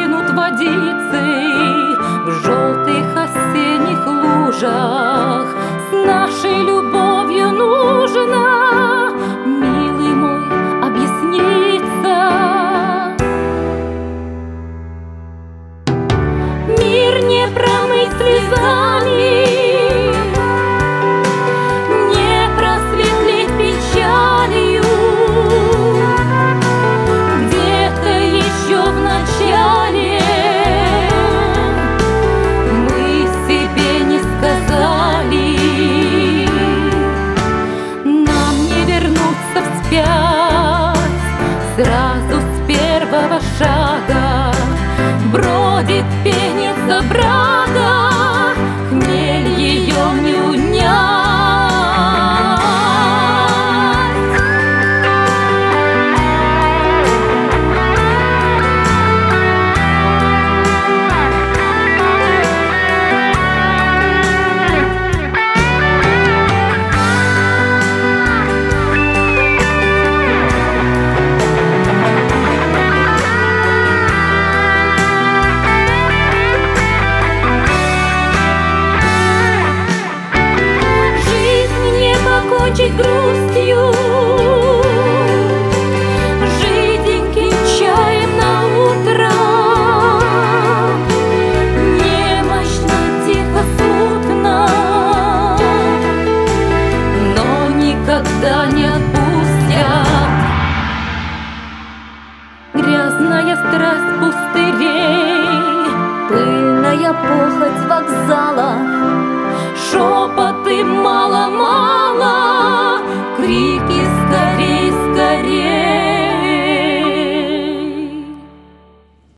стынут водицы в желтых осенних лужах. С нашей любовью нужно, милый мой, объясниться. Мир не промыть слезами, не просветлить печалью. Где-то еще в начале мы себе не сказали: нам не вернуться вспять сразу с первого шага. Бродит пенится брага, хмель ее не унять. Кончить грустью, жиденьким чаем на утро. Немощно, тихо, смутно, но никогда не отпустят. Грязная страсть пустырей, пыльная похоть вокзала, шепоты мало-мало.